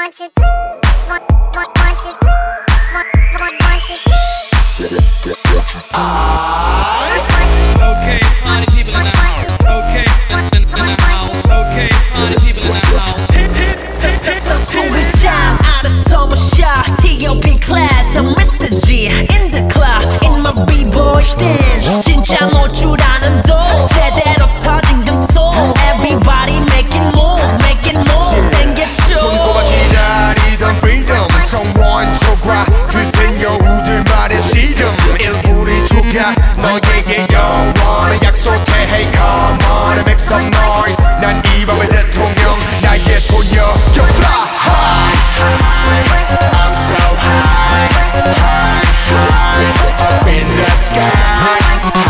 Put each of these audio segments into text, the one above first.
Okay, party people in the house. Okay, in the house. Okay, party people in the house. 소위장 out of summer shot T.O.P class I'm Mr. G in the club in my b-boy stance 진짜 놀 줄 아는 도 제대로 터진 금속 Everybody making move 땡겼죠 손꼽아 기다리던 freedom 정원 초과 글쓴 여우들 말의 시름 일부리 주가 너에게 영원을 약속해 Hey come on and make some noise 난 이 밤의 대통령 나의 소녀 You fly high I'm so high up in the sky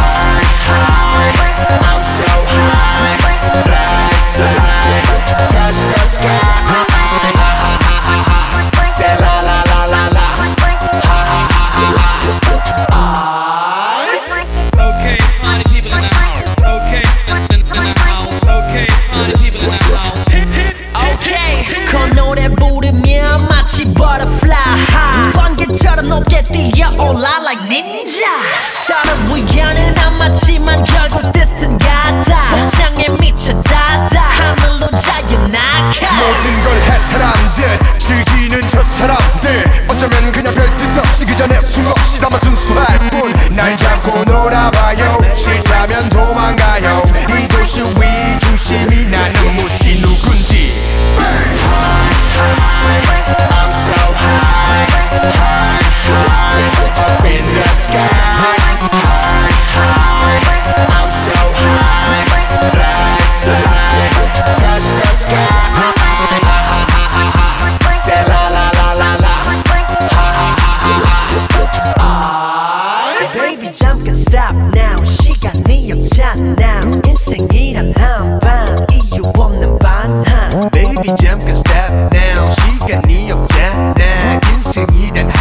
I'm so high fly touch the sky say la la la la la Okay, party people in the house. Okay, in the house. Okay, party people in the house. Okay 그 노래 부르면 마치 butterfly 번개처럼 높게 뛰어올라 like ninja 서로 우연은 안 맞지만 결국 뜻은 같아 복장에 미쳐 닿아 하늘로 자유 낙하 모든 걸 해탈한 듯 즐기는 저 사람들 어쩌면 그냥 별뜻 없이 그 전에 숨없이 담아 순수할 뿐 날 잡고 놀아봐요 싫다면 도망가요 이 도시 위 중심이 나는 묻지 누군지 I'm so high up in the sky I'm so high fly touch the sky say la la la la la Baby 잠깐 stop now 시간이 없잖아 인생이란 한방 이유 없는 반항 Baby 잠깐 stop now 시간이 없잖아 인생이란